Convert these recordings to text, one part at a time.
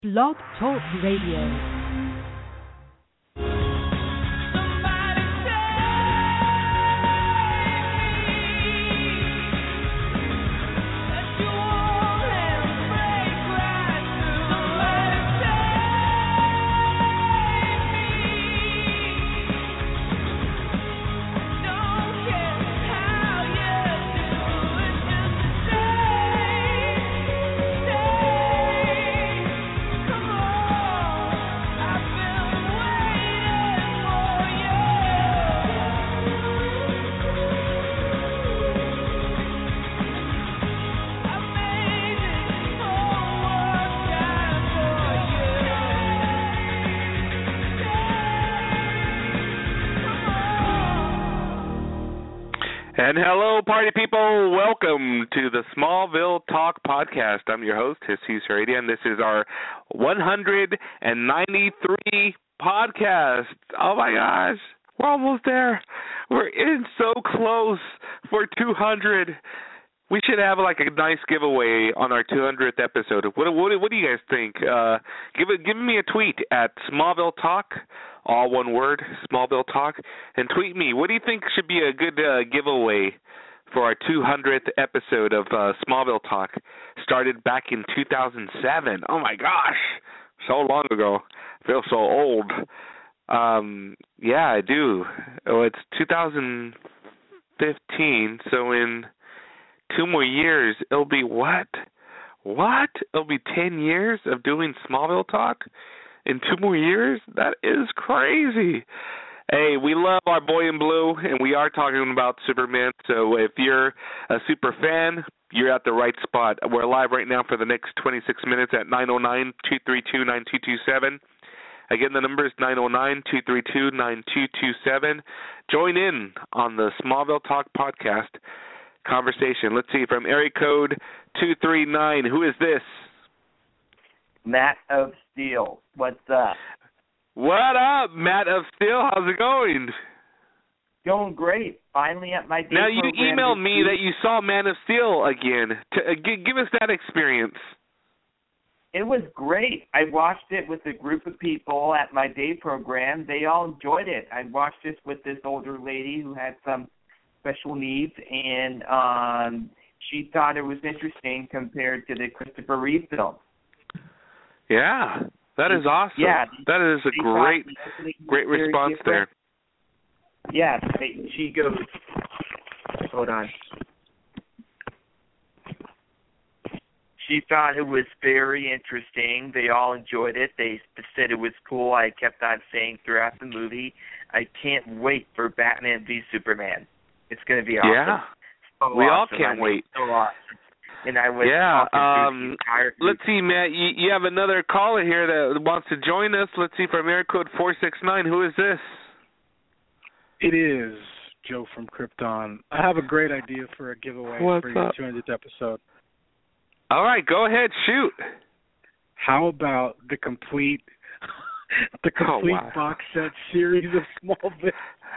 Blog Talk Radio. And hello, party people. Welcome to the Smallville Talk Podcast. I'm your host, Jesus Heredia, and this is our 193 podcast. Oh, my gosh. We're almost there. We're in so close for 200. We should have like a nice giveaway on our 200th episode. What do you guys think? Give me a tweet at Smallville Talk, all one word, Smallville Talk, and tweet me. What do you think should be a good giveaway for our 200th episode of Smallville Talk? Started back in 2007. Oh my gosh, so long ago. I feel so old. Yeah, I do. Oh, it's 2015, so in 2 more years, it'll be what? It'll be 10 years of doing Smallville Talk in 2 more years? That is crazy. Hey, we love our boy in blue, and we are talking about Superman. So if you're a super fan, you're at the right spot. We're live right now for the next 26 minutes at 909-232-9227. Again, the number is 909-232-9227. Join in on the Smallville Talk podcast conversation. Let's see, from area code 239, who is this? Matt of Steel. What's up? What up, Matt of Steel? How's it going? Going great. Finally at my day Now, you program emailed this me week. that you saw Man of Steel again. Give us that experience. It was great. I watched it with a group of people at my day program. They all enjoyed it. I watched this with this older lady who had some special needs, and she thought it was interesting compared to the Christopher Reeve film. Yeah, that is awesome. Yeah, that is a great response there. Yeah, she goes, hold on. She thought it was very interesting. They all enjoyed it. They said it was cool. I kept on saying throughout the movie, I can't wait for Batman v Superman. It's going to be awesome. Yeah, so we awesome. all can't wait. So awesome. And I was let's see, Matt, you have another caller here that wants to join us. Let's see, from area code 469, who is this? It is Joe from Krypton. I have a great idea for a giveaway for your 200th episode. All right, go ahead, shoot. How about the complete box set series of Smallville?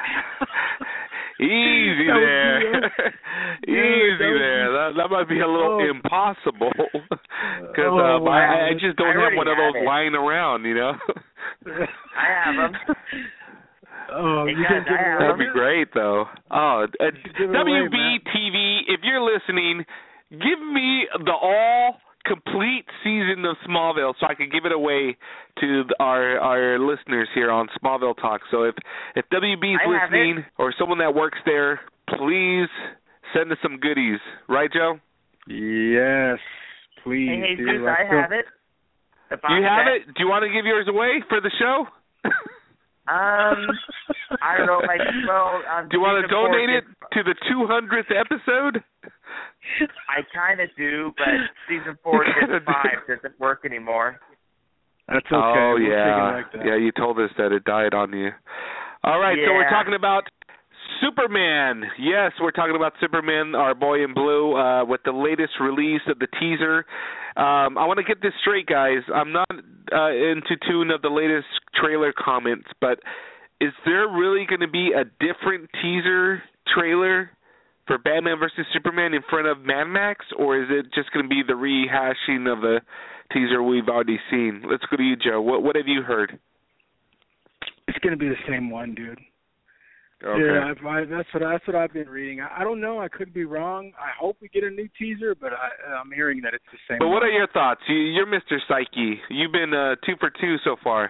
Easy there. Easy there. That might be a little impossible because I just don't have one of those lying around, you know. I have them. Oh, you can give it That'd be great, though. Oh, WB TV, if you're listening, give me the all-complete season of Smallville so I can give it away to our listeners here on Smallville Talk. So if WB is listening or someone that works there, please send us some goodies. Right, Joe? Yes, please. Hey, Jesus, I have it. You have it? Do you want to give yours away for the show? I don't know if I do you want to donate it to the 200th episode? I kind of do, but season 4 doesn't work anymore. That's okay. Oh, we'll yeah. take it like that. Yeah, you told us that it died on you. All right, so we're talking about Superman. Yes, we're talking about Superman, our boy in blue, with the latest release of the teaser. I want to get this straight, guys. I'm not into tune of the latest trailer comments, but is there really going to be a different teaser trailer for Batman vs. Superman in front of Mad Max, or is it just going to be the rehashing of the teaser we've already seen? Let's go to you, Joe. What have you heard? It's going to be the same one, dude. Okay. Yeah, that's what I've been reading. I don't know. I could be wrong. I hope we get a new teaser, but I'm hearing that it's the same. But what one. are your thoughts? You're Mr. Psyche. You've been 2 for 2 so far.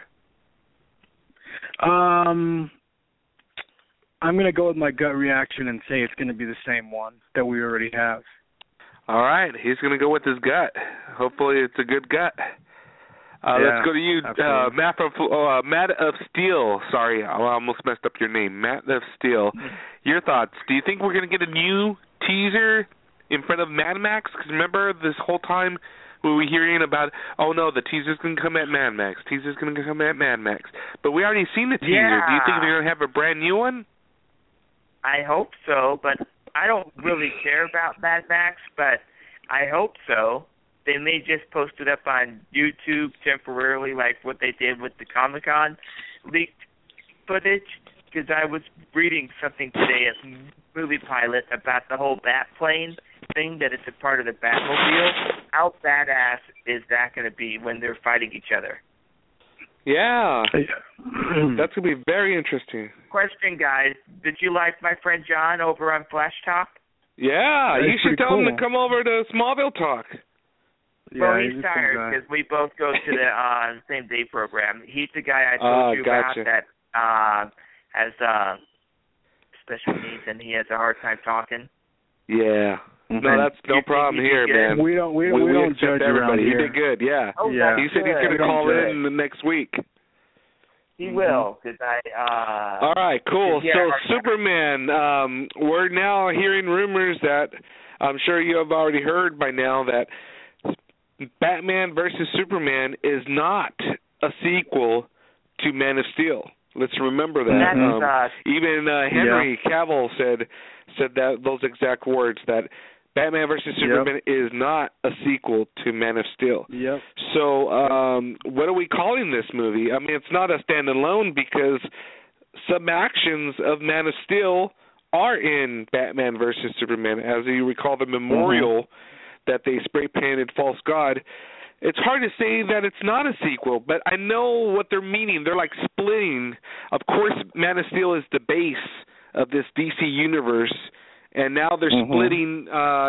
I'm going to go with my gut reaction and say it's going to be the same one that we already have. All right. He's going to go with his gut. Hopefully it's a good gut. Let's go to you, Matt of Steel. Sorry, I almost messed up your name. Matt of Steel. Your thoughts. Do you think we're going to get a new teaser in front of Mad Max? Because remember this whole time we were hearing about, oh, no, the teaser's going to come at Mad Max. Teaser's going to come at Mad Max. But we already seen the teaser. Yeah. Do you think they're going to have a brand new one? I hope so, but I don't really care about Mad Max, but I hope so. They may just post it up on YouTube temporarily, like what they did with the Comic-Con leaked footage, because I was reading something today at Movie Pilot about the whole Batplane thing, that it's a part of the Batmobile. How badass is that going to be when they're fighting each other? Yeah. That's going to be very interesting. Question, guys. Did you like my friend John over on Flash Talk? Yeah, you should tell him to come over to Smallville Talk. Well, he's tired because we both go to the same day program. He's the guy I told you about that has special needs and he has a hard time talking. Yeah. No, that's no problem here, man. We don't judge everybody. He did good, yeah. Oh, yeah. He said he's going to call in the next week. He will, because all right, cool. So, Superman, we're now hearing rumors that I'm sure you have already heard by now that Batman versus Superman is not a sequel to Man of Steel. Let's remember that. Even Henry Cavill said that those exact words, that Batman versus Superman is not a sequel to Man of Steel. Yep. So what are we calling this movie? I mean, it's not a standalone because some actions of Man of Steel are in Batman versus Superman. As you recall, the memorial that they spray-painted False God. It's hard to say that it's not a sequel, but I know what they're meaning. They're like splitting. Of course, Man of Steel is the base of this DC universe, and now they're splitting,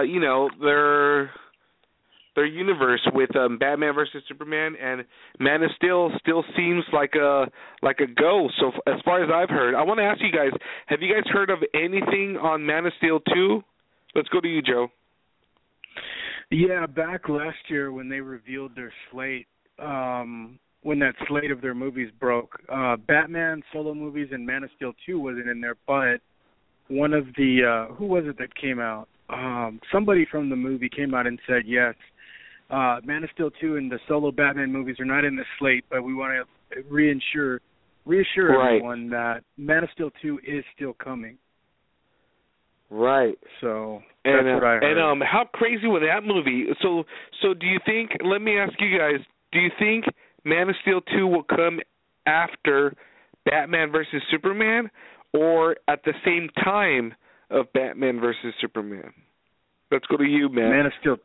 their universe with Batman versus Superman, and Man of Steel still seems like a go. So as far as I've heard, I want to ask you guys: have you guys heard of anything on Man of Steel 2? Let's go to you, Joe. Yeah, back last year when they revealed their slate, when that slate of their movies broke, Batman solo movies and Man of Steel 2 wasn't in there, but one of the, who was it that came out? Somebody from the movie came out and said, yes, Man of Steel 2 and the solo Batman movies are not in the slate, but we want to reassure everyone that Man of Steel 2 is still coming. Right. So that's what I heard. And how crazy was that movie? So do you think, let me ask you guys, do you think Man of Steel 2 will come after Batman versus Superman or at the same time of Batman versus Superman? Let's go to you, man. Man of Steel.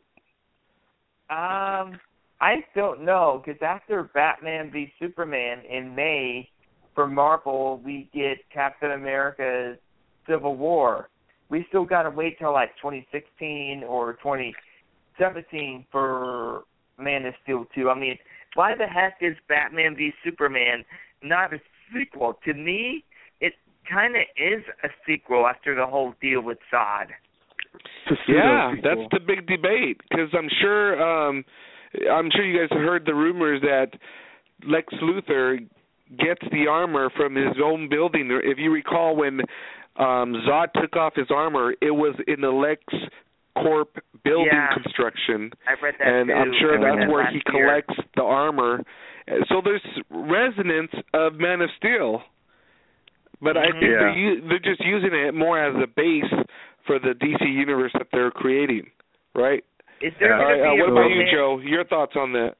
I don't know, because after Batman v Superman in May for Marvel, we get Captain America Civil War. We still got to wait till like 2016 or 2017 for Man of Steel 2. I mean, why the heck is Batman v Superman not a sequel? To me, it kind of is a sequel after the whole deal with Zod. Yeah, that's the big debate, because I'm sure you guys have heard the rumors that Lex Luthor gets the armor from his own building. If you recall, when Zod took off his armor, it was in the Lex Corp building construction. I read that and too. I'm sure that's where he collects the armor. So there's resonance of Man of Steel. But I think they're just using it more as a base for the DC universe that they're creating, right? Is there going to be what about you, Joe? Your thoughts on that?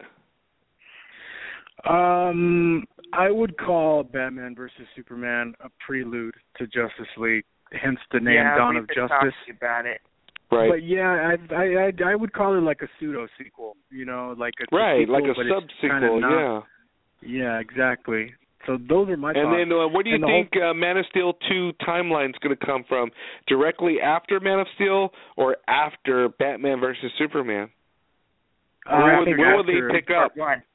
I would call Batman versus Superman a prelude to Justice League, hence the name Dawn of Justice. About it. Right. But yeah, I would call it like a pseudo sequel. You know, like a right, sequel, like a but sub sequel. Yeah. Yeah, exactly. So those are my thoughts. And then where do you think Man of Steel 2 timeline's going to come from? Directly after Man of Steel or after Batman versus Superman? Where will they pick up?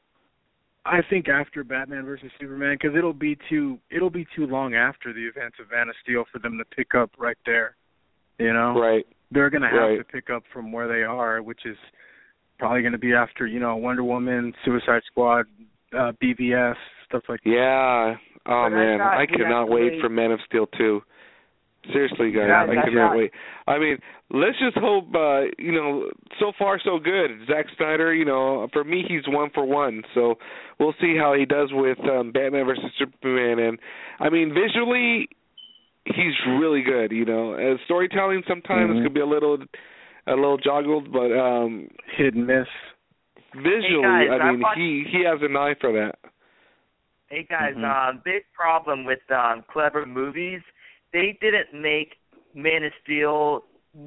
I think after Batman versus Superman, because it'll be too long after the events of Man of Steel for them to pick up right there. You know, right? They're going to have to pick up from where they are, which is probably going to be after Wonder Woman, Suicide Squad, BVS, stuff like that. Yeah. Oh man, I cannot wait for Man of Steel 2. Seriously, guys, I cannot wait. I mean, let's just hope, so far so good. Zack Snyder, for me, he's 1 for 1. So we'll see how he does with Batman versus Superman. And, I mean, visually, he's really good, As storytelling sometimes can be a little joggled, but hit and miss. Visually, I mean, he has an eye for that. Hey, guys, big problem with Clever Movies. They didn't make Man of Steel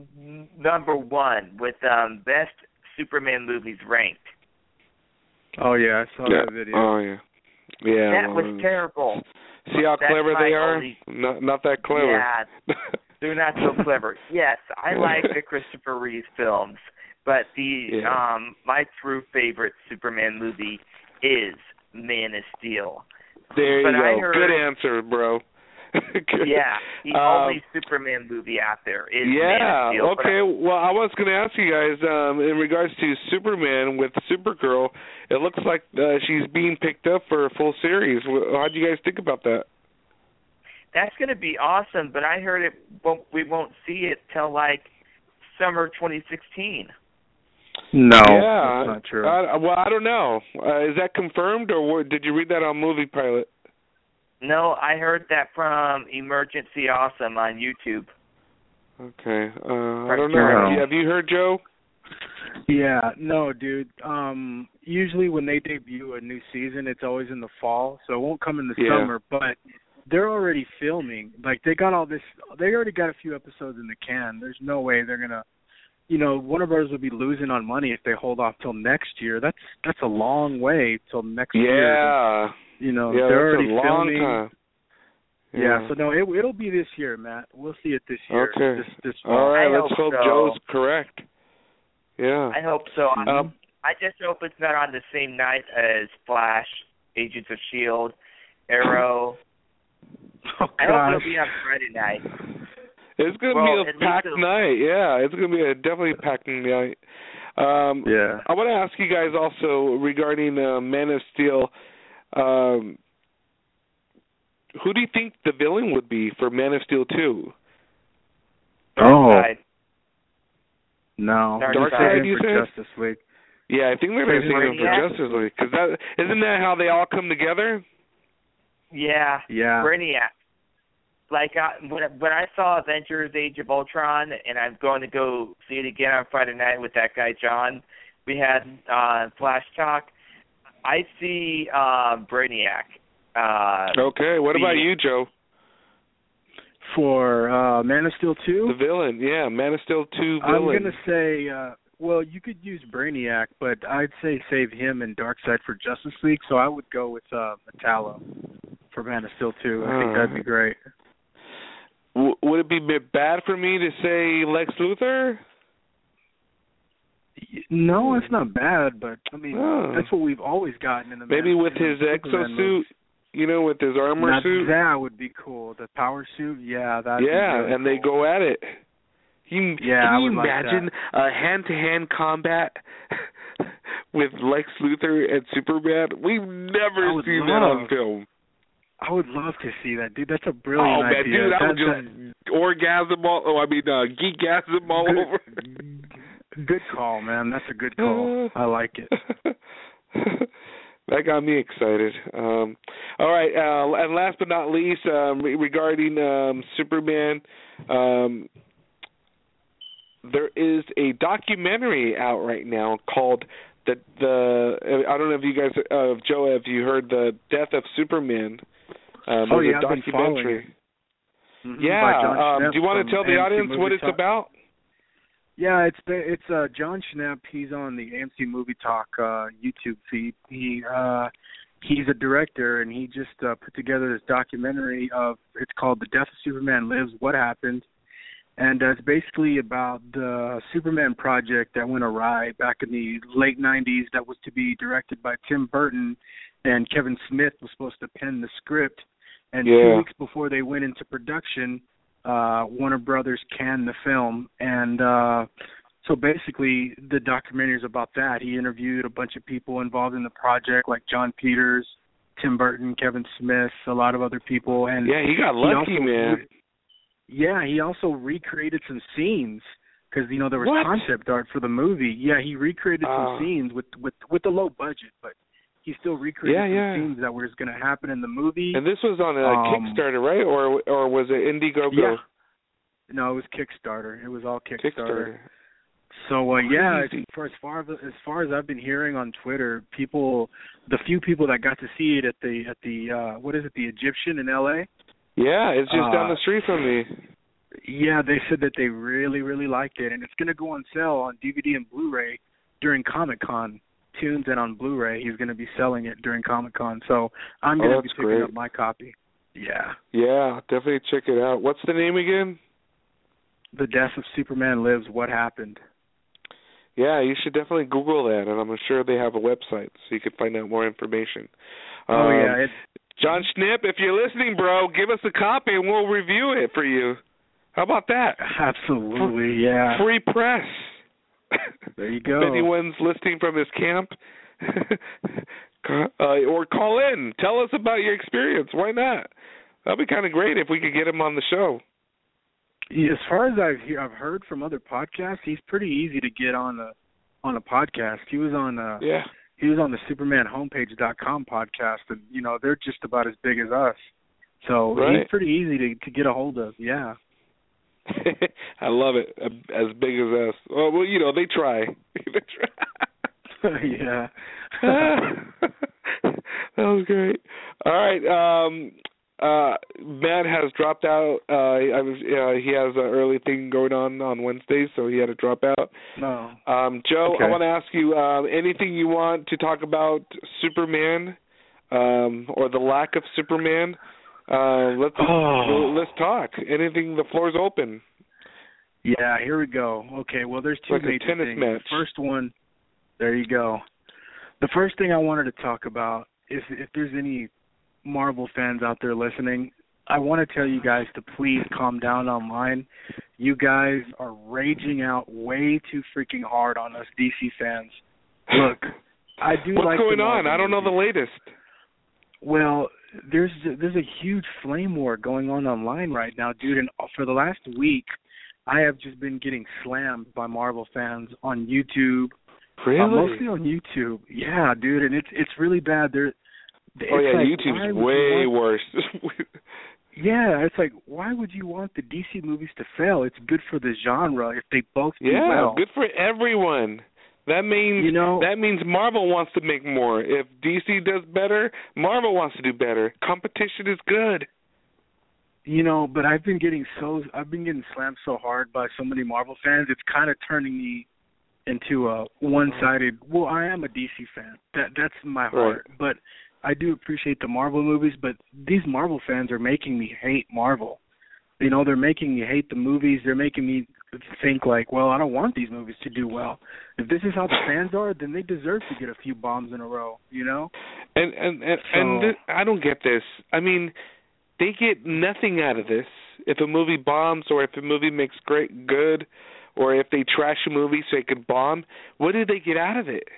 #1 with best Superman movies ranked. Oh, yeah, I saw that video. Oh, yeah. Yeah. That was terrible. See how clever they are? Not that clever. Yeah, they're not so clever. Yes, I like the Christopher Reeve films, but my true favorite Superman movie is Man of Steel. There you go. Good answer, bro. Yeah, the only Superman movie out there is Man of Steel. Okay. Well, I was going to ask you guys, in regards to Superman with Supergirl, it looks like she's being picked up for a full series. How do you guys think about that? That's going to be awesome, but I heard we won't see it till like summer 2016. No, that's not true. I don't know. Is that confirmed, or did you read that on Movie Pilot? No, I heard that from Emergency Awesome on YouTube. Okay. I don't know. Have you heard, Joe? Yeah. No, dude. Usually when they debut a new season, it's always in the fall, so it won't come in the summer, but they're already filming. Like, they got all this. They already got a few episodes in the can. There's no way they're going to, Warner Bros. Would be losing on money if they hold off till next year. That's a long way till next year. Yeah. They're already filming. Time. Yeah, so no, it'll be this year, Matt. We'll see it this year. Okay. This fall. All right, let's hope Joe's correct. Yeah. I hope so. I just hope it's not on the same night as Flash, Agents of S.H.I.E.L.D., Arrow. Oh, I hope it'll be on Friday night. It's going to be a packed night. Yeah, it's going to be definitely a packed night. I want to ask you guys also regarding Man of Steel. Who do you think the villain would be for Man of Steel 2? No. Darkseid, you for said? Justice League. Yeah, I think they're going to sing him for Justice League. Because isn't that how they all come together? Yeah. Brainiac. Like, when I saw Avengers Age of Ultron, and I'm going to go see it again on Friday night with that guy, John, we had Flash Talk, I see Brainiac. Okay, what about you, Joe? For Man of Steel 2? The villain, yeah, Man of Steel 2 villain. I'm going to say, well, you could use Brainiac, but I'd say save him and Darkseid for Justice League, so I would go with Metallo for Man of Steel 2. I think that'd be great. Would it be bad for me to say Lex Luthor? No, it's not bad, but, I mean, that's what we've always gotten in the maybe with his exosuit, with his armor suit? That would be cool. The power suit, that'd be really and cool. they go at it. Can you imagine a hand-to-hand combat with Lex Luthor and Superman? We've never seen that on film. I would love to see that, dude. That's a brilliant idea. Dude, I would just orgasm geekgasm all over. Good call, man. That's a good call. I like it. That got me excited. All right, and last but not least, regarding Superman, there is a documentary out right now called the I don't know if you guys, Joe, have you heard the Death of Superman? I've been following it. Yeah. Do you want to tell the audience what it's about? Yeah, it's John Schnepp. He's on the AMC Movie Talk YouTube feed. He's a director, and he just put together this documentary it's called The Death of Superman Lives, What Happened. And it's basically about the Superman project that went awry back in the late 90s that was to be directed by Tim Burton, and Kevin Smith was supposed to pen the script. And 2 weeks before they went into production, Warner Brothers canned the film. And so basically the documentary is about that. He interviewed a bunch of people involved in the project, like John Peters, Tim Burton, Kevin Smith, a lot of other people. And yeah, he got lucky, man. Yeah, he also recreated some scenes because, there was concept art for the movie. Yeah, he recreated some scenes with a low budget, but he still recreated some scenes that was going to happen in the movie. And this was on Kickstarter, right? Or was it Indiegogo? Yeah. No, it was Kickstarter. It was all Kickstarter. So as far as I've been hearing on Twitter, the few people that got to see it at the what is it, the Egyptian in LA? Yeah, it's just down the street from me. Yeah, they said that they really, really liked it, and it's going to go on sale on DVD and Blu-ray during Comic-Con. Tunes and on Blu-ray, he's going to be selling it during Comic-Con, so I'm going to be picking up my copy. Yeah. Yeah, definitely check it out. What's the name again? The Death of Superman Lives, What Happened. Yeah, you should definitely Google that, and I'm sure they have a website so you can find out more information. John Schnepp, if you're listening, bro, give us a copy and we'll review it for you. How about that? Absolutely, yeah. Free press. There you go. If anyone's listening from his camp, or call in. Tell us about your experience. Why not? That'd be kind of great if we could get him on the show. Yeah, as far as I've heard from other podcasts, he's pretty easy to get on a podcast. He was on He was on the SupermanHomepage.com podcast, and they're just about as big as us. So he's pretty easy to get a hold of. Yeah. I love it. As big as us. Well, they try. Yeah. That was great. All right. Matt has dropped out. He has an early thing going on Wednesdays, so he had to drop out. No. Joe, okay. I want to ask you anything you want to talk about Superman or the lack of Superman. Let's talk. Anything? The floor's open. Yeah, here we go. Okay, well, there's two major tennis things. Match. The first one, there you go. The first thing I wanted to talk about is if there's any Marvel fans out there listening, I want to tell you guys to please calm down online. You guys are raging out way too freaking hard on us DC fans. Look, I do What's like going on? I don't know the latest. Well, there's a huge flame war going on online right now, dude, and for the last week I have just been getting slammed by Marvel fans on YouTube. Really? Mostly on YouTube. Yeah, dude, and it's really bad. YouTube's way worse. Yeah, it's like, why would you want the DC movies to fail? It's good for the genre if they both do well. Yeah, good for everyone. That means Marvel wants to make more. If DC does better, Marvel wants to do better. Competition is good. But I've been getting slammed so hard by so many Marvel fans. It's kind of turning me into a one-sided. Well, I am a DC fan. That's my heart, right. But I do appreciate the Marvel movies. But these Marvel fans are making me hate Marvel. They're making me hate the movies. They're making me think like, well, I don't want these movies to do well. If this is how the fans are, then they deserve to get a few bombs in a row, And I don't get this. I mean, they get nothing out of this. If a movie bombs or if a movie makes good, or if they trash a movie so it could bomb, what do they get out of it?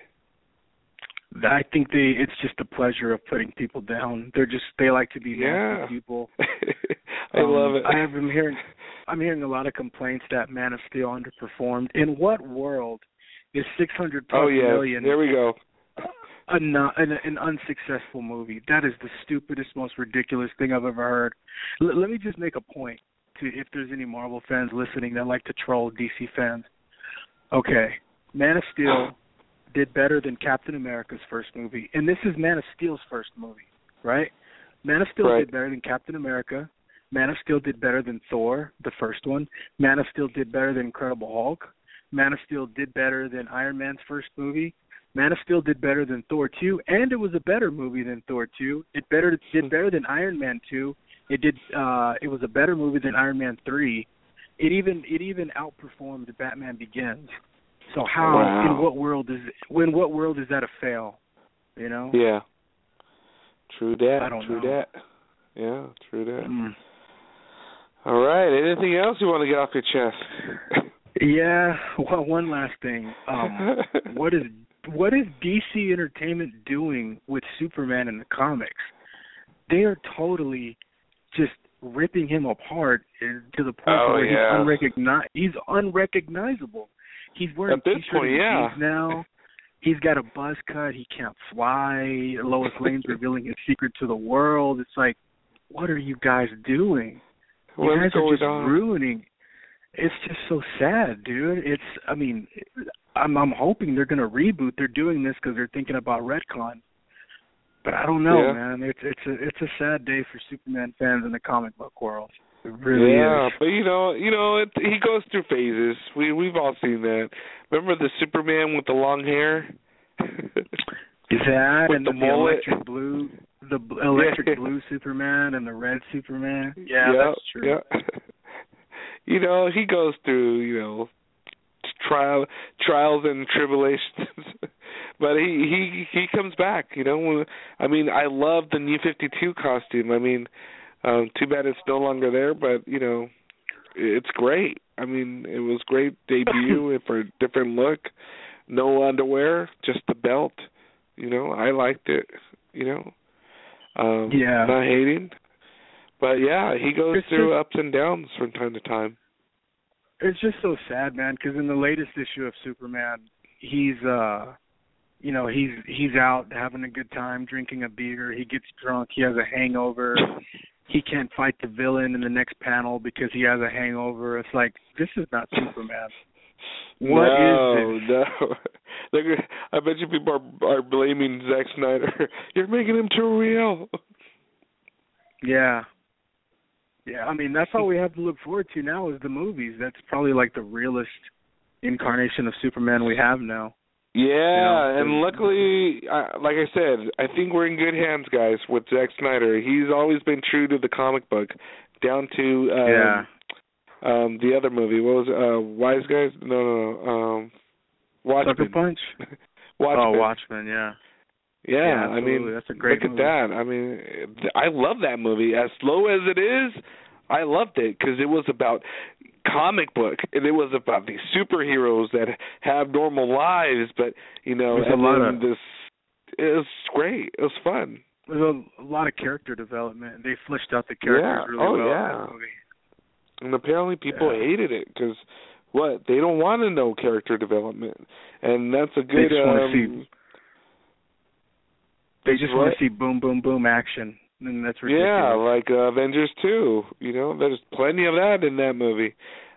I think it's just the pleasure of putting people down. They like to be nasty people. I love it. I'm hearing a lot of complaints that Man of Steel underperformed. In what world is $600+ million? There we go. An unsuccessful movie? That is the stupidest, most ridiculous thing I've ever heard. Let me just make a point to if there's any Marvel fans listening that like to troll DC fans. Okay, Man of Steel did better than Captain America's first movie, and this is Man of Steel's first movie, right? Man of Steel did better than Captain America. Man of Steel did better than Thor, the first one. Man of Steel did better than Incredible Hulk. Man of Steel did better than Iron Man's first movie. Man of Steel did better than Thor 2, and it was a better movie than Thor 2. It did better than Iron Man 2. It was a better movie than Iron Man 3. It even outperformed Batman Begins. So how in what world is that a fail? You know? Yeah. True that. I don't true know. that. Yeah, true that. All right. Anything else you want to get off your chest? Yeah. Well, one last thing. What is DC Entertainment doing with Superman in the comics? They are totally just ripping him apart to the point where he's unrecognizable. He's wearing t-shirts and jeans now. He's got a buzz cut. He can't fly. Lois Lane's revealing his secret to the world. It's like, what are you guys doing? You guys are just ruining. It's just so sad, dude. I'm hoping they're going to reboot. They're doing this because they're thinking about retcon. But I don't know, man. It's a sad day for Superman fans in the comic book world. It really is. But he goes through phases. We've all seen that. Remember the Superman with the long hair? That with and the electric blue, blue Superman and the red Superman. Yeah, that's true. Yeah. He goes through, trials and tribulations, but he comes back. I love the New 52 costume. Too bad it's no longer there, but it's great. It was great debut for a different look. No underwear, just the belt. I liked it. Not hating, but he goes through ups and downs from time to time. It's just so sad, man, because in the latest issue of Superman, he's out having a good time, drinking a beer. He gets drunk. He has a hangover. He can't fight the villain in the next panel because he has a hangover. It's like, this is not Superman. What is this? No. I bet you people are blaming Zack Snyder. You're making him too real. Yeah. Yeah, that's all we have to look forward to now is the movies. That's probably like the realest incarnation of Superman we have now. Yeah, and luckily, like I said, I think we're in good hands, guys, with Zack Snyder. He's always been true to the comic book, down to the other movie. What was it? Wise Guys? No. Watchmen. Sucker Punch? Watchmen. Oh, Watchmen, yeah. Yeah, that's a great look movie. At that. I love that movie. As slow as it is, I loved it because it was about comic book, and it was about these superheroes that have normal lives, but it was great. It was fun. There's a lot of character development. They fleshed out the characters really well in that movie. And apparently people hated it because they don't want to know character development, and that's a good. They just want to see boom, boom, boom action, and that's ridiculous. Yeah, like Avengers 2. There's plenty of that in that movie.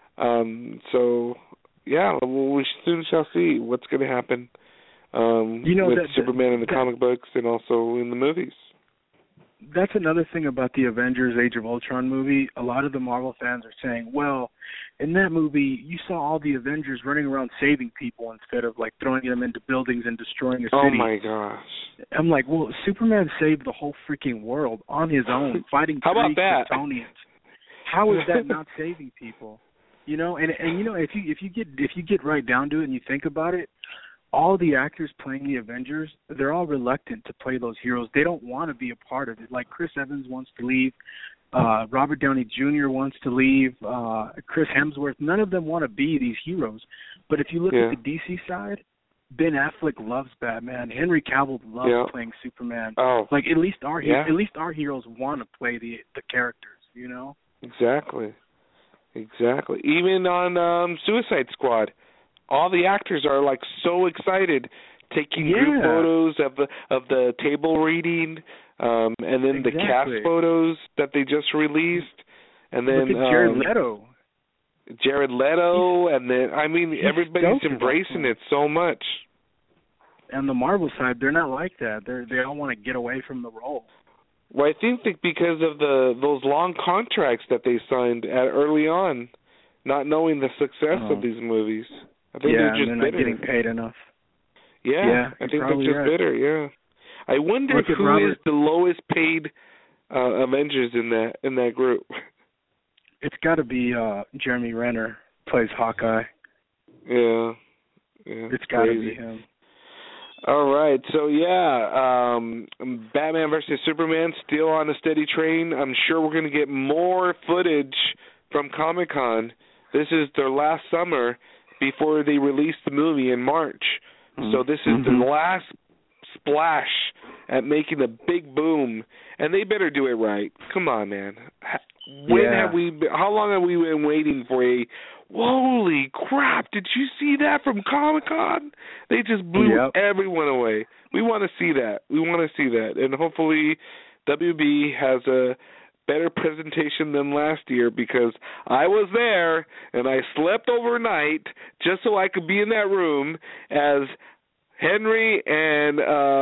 We soon shall see what's going to happen with Superman in the comic books and also in the movies. That's another thing about the Avengers Age of Ultron movie. A lot of the Marvel fans are saying, well, in that movie, you saw all the Avengers running around saving people instead of, like, throwing them into buildings and destroying a city. Oh, my gosh. I'm like, well, Superman saved the whole freaking world on his own, fighting How about that? Kryptonians. How is that not saving people? If you get right down to it and you think about it, all the actors playing the Avengers, they're all reluctant to play those heroes. They don't want to be a part of it. Like Chris Evans wants to leave. Robert Downey Jr. wants to leave. Chris Hemsworth. None of them want to be these heroes. But if you look at the DC side, Ben Affleck loves Batman. Henry Cavill loves playing Superman. Oh, like at least our heroes want to play the characters. Exactly. Even on Suicide Squad, all the actors are like so excited, taking group photos of the table reading, and then the cast photos that they just released, and then look at Jared Leto, and then everybody's embracing it so much. On the Marvel side, they're not like that. They all want to get away from the role. Well, I think that because of those long contracts that they signed early on, not knowing the success of these movies. I think they're just they're bitter. not getting paid enough. Yeah, I think they're just bitter. Yeah, I wonder who is the lowest paid Avengers in that group. It's got to be Jeremy Renner, plays Hawkeye. Yeah, it's got to be him. All right, so Batman versus Superman still on a steady train. I'm sure we're going to get more footage from Comic-Con. This is their last summer before they release the movie in March. So this is the last splash at making a big boom, and they better do it right. Come on, man. How long have we been waiting for a holy crap, did you see that from Comic-Con? They just blew everyone away. We want to see that. And hopefully WB has a better presentation than last year, because I was there and I slept overnight just so I could be in that room as Henry and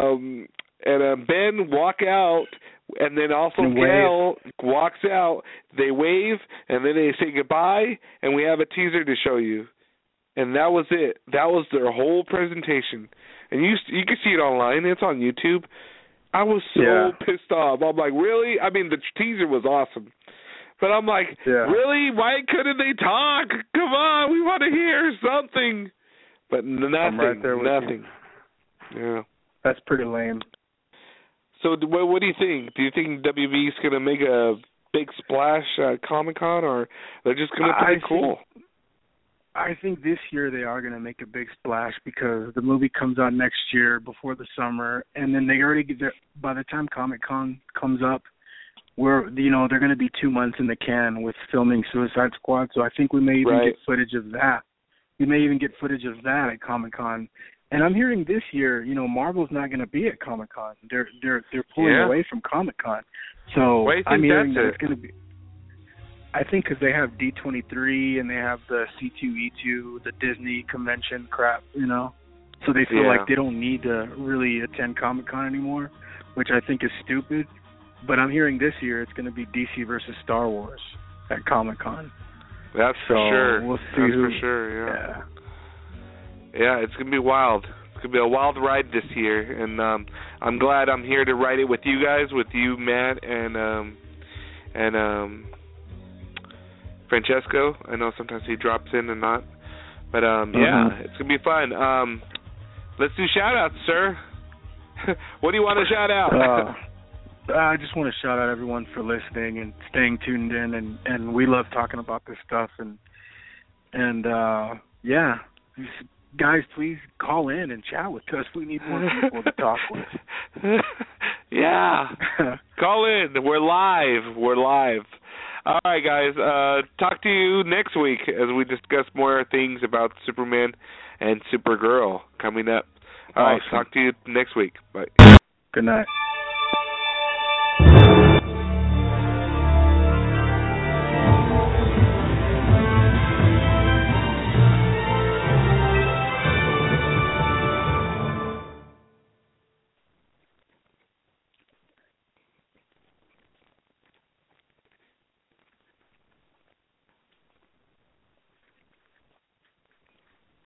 Ben walk out, and then also Gail walks out. They wave, and then they say goodbye, and we have a teaser to show you. And that was it. That was their whole presentation. And you can see it online. It's on YouTube. I was so pissed off. I'm like, really? I mean, the teaser was awesome. But I'm like, really? Why couldn't they talk? Come on, we want to hear something. But nothing. I'm right there with nothing. You. Yeah. That's pretty lame. So what do you think? Do you think WB's going to make a big splash at Comic-Con, or they're just going to play it cool? I think this year they are going to make a big splash, because the movie comes out next year before the summer, and then they already get there. By the time Comic-Con comes up, they're going to be 2 months in the can with filming Suicide Squad. So I think we may even get footage of that. We may even get footage of that at Comic-Con. And I'm hearing this year, Marvel's not going to be at Comic-Con. They're pulling away from Comic-Con. So I'm hearing that it's going to be. I think because they have D23 and they have the C2E2, the Disney convention crap, So they feel like they don't need to really attend Comic-Con anymore, which I think is stupid. But I'm hearing this year it's going to be DC versus Star Wars at Comic-Con. That's for sure. We'll see for sure, yeah. Yeah, it's going to be wild. It's going to be a wild ride this year, and I'm glad I'm here to ride it with you guys, with you, Matt, and Francesco. I know sometimes he drops in and not, but it's going to be fun. Let's do shout-outs, sir. What do you want to shout out? I just want to shout out everyone for listening and staying tuned in, and we love talking about this stuff, and guys, please call in and chat with us. We need more people to talk with. Yeah. Call in. We're live. All right, guys. Talk to you next week as we discuss more things about Superman and Supergirl coming up. All right, talk to you next week. Bye. Good night.